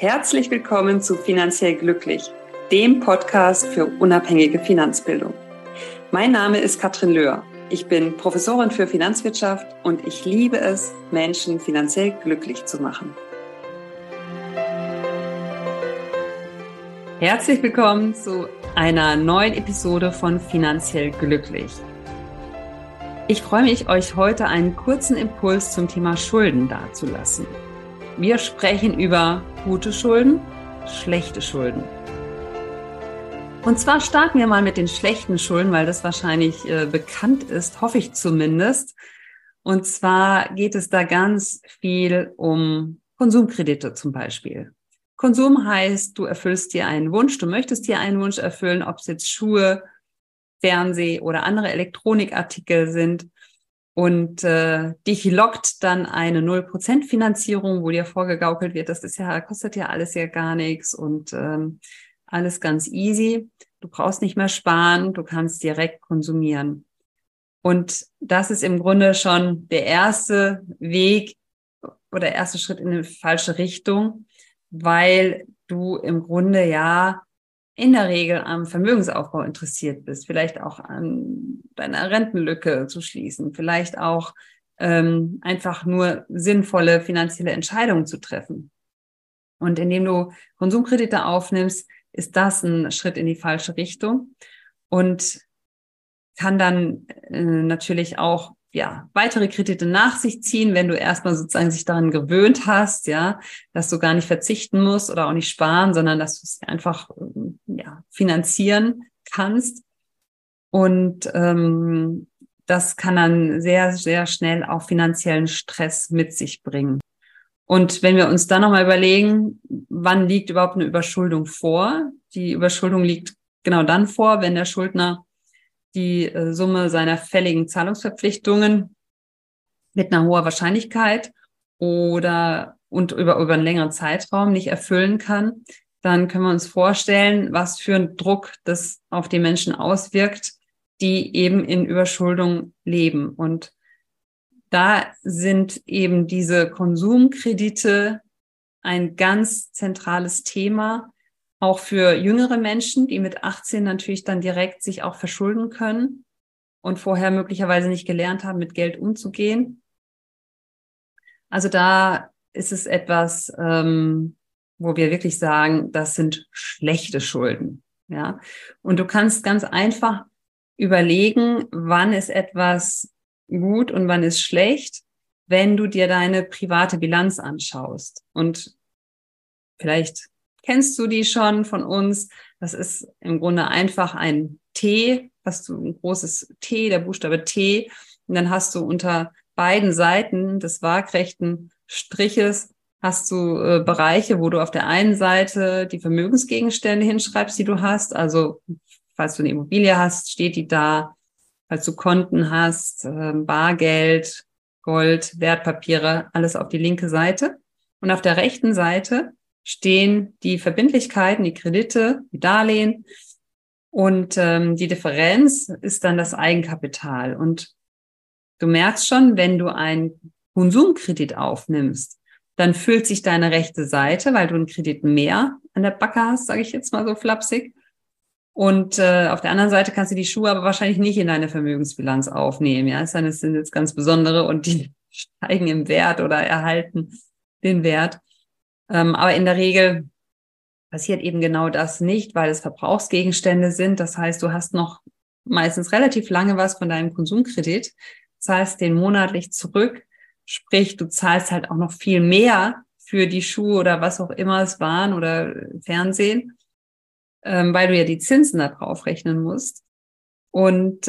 Herzlich willkommen zu Finanziell Glücklich, dem Podcast für unabhängige Finanzbildung. Mein Name ist Katrin Löhr. Ich bin Professorin für Finanzwirtschaft und ich liebe es, Menschen finanziell glücklich zu machen. Herzlich willkommen zu einer neuen Episode von Finanziell Glücklich. Ich freue mich, euch heute einen kurzen Impuls zum Thema Schulden dazulassen. Wir sprechen über gute Schulden, schlechte Schulden. Und zwar starten wir mal mit den schlechten Schulden, weil das wahrscheinlich bekannt ist, hoffe ich zumindest. Und zwar geht es da ganz viel um Konsumkredite zum Beispiel. Konsum heißt, du erfüllst dir einen Wunsch, du möchtest dir einen Wunsch erfüllen, ob es jetzt Schuhe, Fernseh oder andere Elektronikartikel sind. Und dich lockt dann eine 0% Finanzierung, wo dir vorgegaukelt wird, kostet ja alles ja gar nichts und alles ganz easy. Du brauchst nicht mehr sparen, du kannst direkt konsumieren. Und das ist im Grunde schon der erste Weg oder erste Schritt in eine falsche Richtung, weil du im Grunde ja in der Regel am Vermögensaufbau interessiert bist, vielleicht auch an deiner Rentenlücke zu schließen, vielleicht auch einfach nur sinnvolle finanzielle Entscheidungen zu treffen. Und indem du Konsumkredite aufnimmst, ist das ein Schritt in die falsche Richtung und kann dann natürlich auch weitere Kredite nach sich ziehen, wenn du erstmal sozusagen sich daran gewöhnt hast, dass du gar nicht verzichten musst oder auch nicht sparen, sondern dass du es einfach finanzieren kannst. Und das kann dann sehr, sehr schnell auch finanziellen Stress mit sich bringen. Und wenn wir uns dann nochmal überlegen, wann liegt überhaupt eine Überschuldung vor? Die Überschuldung liegt genau dann vor, wenn der Schuldner die Summe seiner fälligen Zahlungsverpflichtungen mit einer hohen Wahrscheinlichkeit über einen längeren Zeitraum nicht erfüllen kann, dann können wir uns vorstellen, was für ein Druck das auf die Menschen auswirkt, die eben in Überschuldung leben. Und da sind eben diese Konsumkredite ein ganz zentrales Thema, auch für jüngere Menschen, die mit 18 natürlich dann direkt sich auch verschulden können und vorher möglicherweise nicht gelernt haben, mit Geld umzugehen. Also da ist es etwas, wo wir wirklich sagen, das sind schlechte Schulden. Ja? Und du kannst ganz einfach überlegen, wann ist etwas gut und wann ist schlecht, wenn du dir deine private Bilanz anschaust. Und vielleicht kennst du die schon von uns. Das ist im Grunde einfach ein T, ein großes T, der Buchstabe T. Und dann hast du unter beiden Seiten des waagrechten Striches hast du Bereiche, wo du auf der einen Seite die Vermögensgegenstände hinschreibst, die du hast. Also falls du eine Immobilie hast, steht die da. Falls du Konten hast, Bargeld, Gold, Wertpapiere, alles auf die linke Seite. Und auf der rechten Seite stehen die Verbindlichkeiten, die Kredite, die Darlehen und die Differenz ist dann das Eigenkapital. Und du merkst schon, wenn du einen Konsumkredit aufnimmst, dann füllt sich deine rechte Seite, weil du einen Kredit mehr an der Backe hast, sage ich jetzt mal so flapsig. Und auf der anderen Seite kannst du die Schuhe aber wahrscheinlich nicht in deine Vermögensbilanz aufnehmen. Ja, es sind jetzt ganz besondere und die steigen im Wert oder erhalten den Wert. Aber in der Regel passiert eben genau das nicht, weil es Verbrauchsgegenstände sind. Das heißt, du hast noch meistens relativ lange was von deinem Konsumkredit, zahlst den monatlich zurück. Sprich, du zahlst halt auch noch viel mehr für die Schuhe oder was auch immer es waren oder Fernsehen, weil du ja die Zinsen da drauf rechnen musst. Und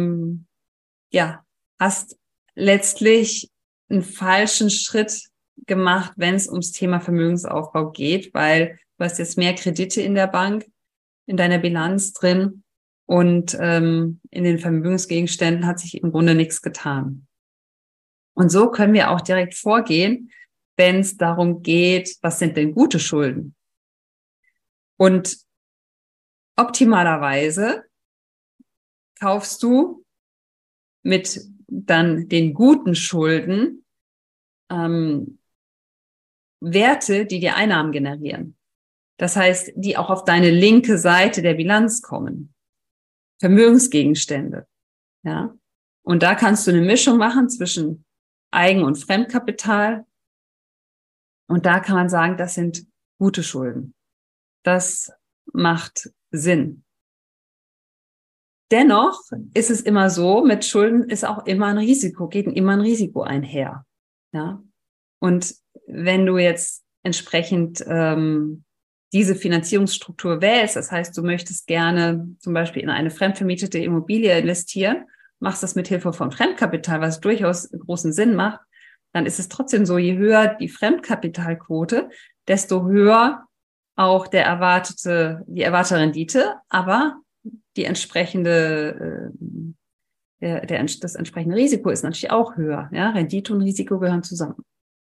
hast letztlich einen falschen Schritt gemacht, wenn es ums Thema Vermögensaufbau geht, weil du hast jetzt mehr Kredite in der Bank, in deiner Bilanz drin und in den Vermögensgegenständen hat sich im Grunde nichts getan. Und so können wir auch direkt vorgehen, wenn es darum geht, was sind denn gute Schulden? Und optimalerweise kaufst du mit dann den guten Schulden Werte, die dir Einnahmen generieren. Das heißt, die auch auf deine linke Seite der Bilanz kommen. Vermögensgegenstände. Ja. Und da kannst du eine Mischung machen zwischen Eigen- und Fremdkapital. Und da kann man sagen, das sind gute Schulden. Das macht Sinn. Dennoch ist es immer so, mit Schulden ist auch immer ein Risiko, geht immer ein Risiko einher. Ja. Und wenn du jetzt entsprechend diese Finanzierungsstruktur wählst, das heißt, du möchtest gerne zum Beispiel in eine fremdvermietete Immobilie investieren, machst das mit Hilfe von Fremdkapital, was durchaus großen Sinn macht, dann ist es trotzdem so, je höher die Fremdkapitalquote, desto höher auch die erwartete Rendite, aber die entsprechende, das entsprechende Risiko ist natürlich auch höher. Ja? Rendite und Risiko gehören zusammen.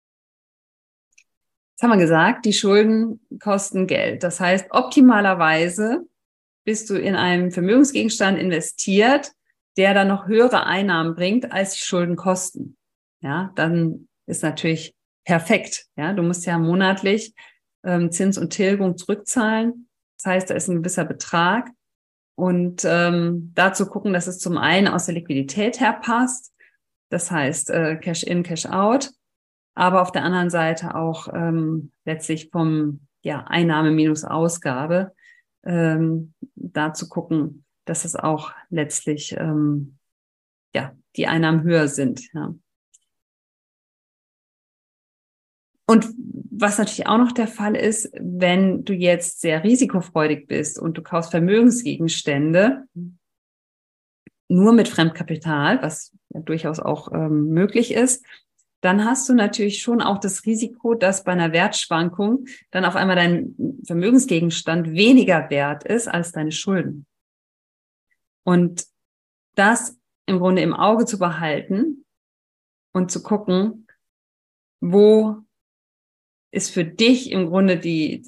Jetzt haben wir gesagt, die Schulden kosten Geld. Das heißt, optimalerweise bist du in einen Vermögensgegenstand investiert, der dann noch höhere Einnahmen bringt, als die Schulden kosten. Ja, dann ist natürlich perfekt. Ja, du musst ja monatlich Zins und Tilgung zurückzahlen. Das heißt, da ist ein gewisser Betrag. Und dazu gucken, dass es zum einen aus der Liquidität her passt. Das heißt, Cash in, Cash out. Aber auf der anderen Seite auch letztlich vom Einnahme minus Ausgabe da zu gucken, dass es auch letztlich die Einnahmen höher sind. Ja. Und was natürlich auch noch der Fall ist, wenn du jetzt sehr risikofreudig bist und du kaufst Vermögensgegenstände nur mit Fremdkapital, was ja durchaus auch möglich ist, dann hast du natürlich schon auch das Risiko, dass bei einer Wertschwankung dann auf einmal dein Vermögensgegenstand weniger wert ist als deine Schulden. Und das im Grunde im Auge zu behalten und zu gucken, wo ist für dich im Grunde die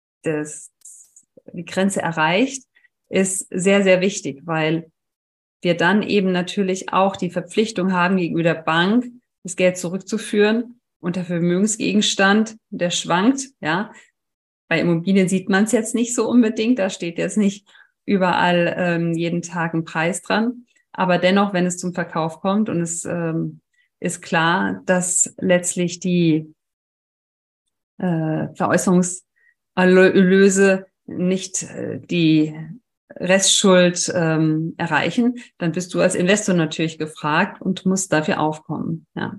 Grenze erreicht, ist sehr, sehr wichtig, weil wir dann eben natürlich auch die Verpflichtung haben, gegenüber der Bank das Geld zurückzuführen und der Vermögensgegenstand, der schwankt, ja. Bei Immobilien sieht man es jetzt nicht so unbedingt, da steht jetzt nicht überall jeden Tag ein Preis dran, aber dennoch, wenn es zum Verkauf kommt und es ist klar, dass letztlich die Veräußerungserlöse nicht die Restschuld erreichen, dann bist du als Investor natürlich gefragt und musst dafür aufkommen. Ja.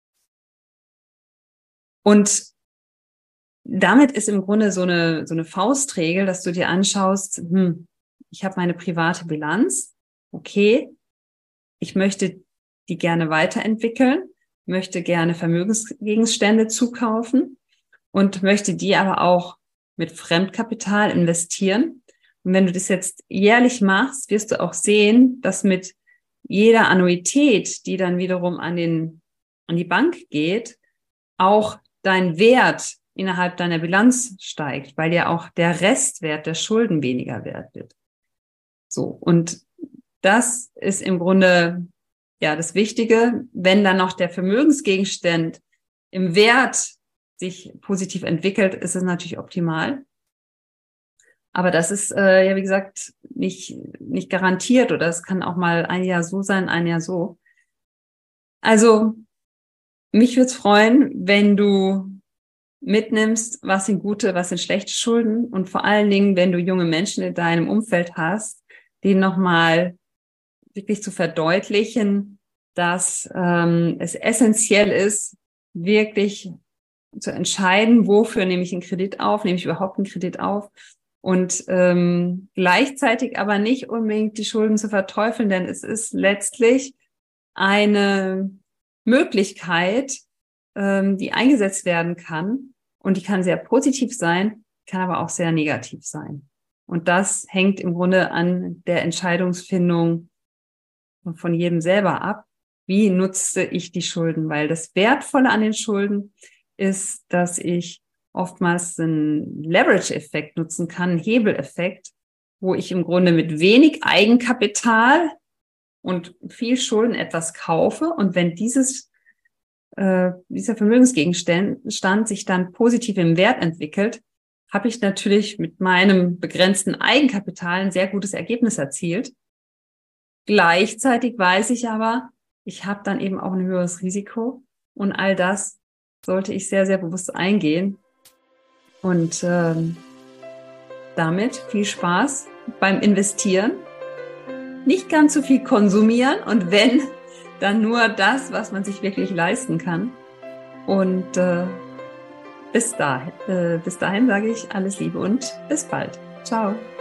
Und damit ist im Grunde so eine Faustregel, dass du dir anschaust, ich habe meine private Bilanz, okay, ich möchte die gerne weiterentwickeln, möchte gerne Vermögensgegenstände zukaufen und möchte die aber auch mit Fremdkapital investieren. Und wenn du das jetzt jährlich machst, wirst du auch sehen, dass mit jeder Annuität, die dann wiederum an die Bank geht, auch dein Wert innerhalb deiner Bilanz steigt, weil ja auch der Restwert der Schulden weniger wert wird. So, und das ist im Grunde das Wichtige. Wenn dann noch der Vermögensgegenstand im Wert sich positiv entwickelt, ist es natürlich optimal. Aber das ist wie gesagt nicht garantiert, oder es kann auch mal ein Jahr so sein, ein Jahr so. Also mich würde es freuen, wenn du mitnimmst, was sind gute, was sind schlechte Schulden, und vor allen Dingen, wenn du junge Menschen in deinem Umfeld hast, denen nochmal wirklich zu verdeutlichen, dass es essentiell ist, wirklich zu entscheiden, wofür nehme ich einen Kredit auf, nehme ich überhaupt einen Kredit auf, und gleichzeitig aber nicht unbedingt die Schulden zu verteufeln, denn es ist letztlich eine Möglichkeit, die eingesetzt werden kann, und die kann sehr positiv sein, kann aber auch sehr negativ sein. Und das hängt im Grunde an der Entscheidungsfindung von jedem selber ab. Wie nutze ich die Schulden? Weil das Wertvolle an den Schulden ist, dass ich oftmals einen Leverage-Effekt nutzen kann, einen Hebeleffekt, wo ich im Grunde mit wenig Eigenkapital und viel Schulden etwas kaufe. Und wenn dieses dieser Vermögensgegenstand sich dann positiv im Wert entwickelt, habe ich natürlich mit meinem begrenzten Eigenkapital ein sehr gutes Ergebnis erzielt. Gleichzeitig weiß ich aber, ich habe dann eben auch ein höheres Risiko und all das sollte ich sehr, sehr bewusst eingehen. Und damit viel Spaß beim Investieren. Nicht ganz so viel konsumieren und wenn, dann nur das, was man sich wirklich leisten kann. Und bis dahin sage ich alles Liebe und bis bald. Ciao.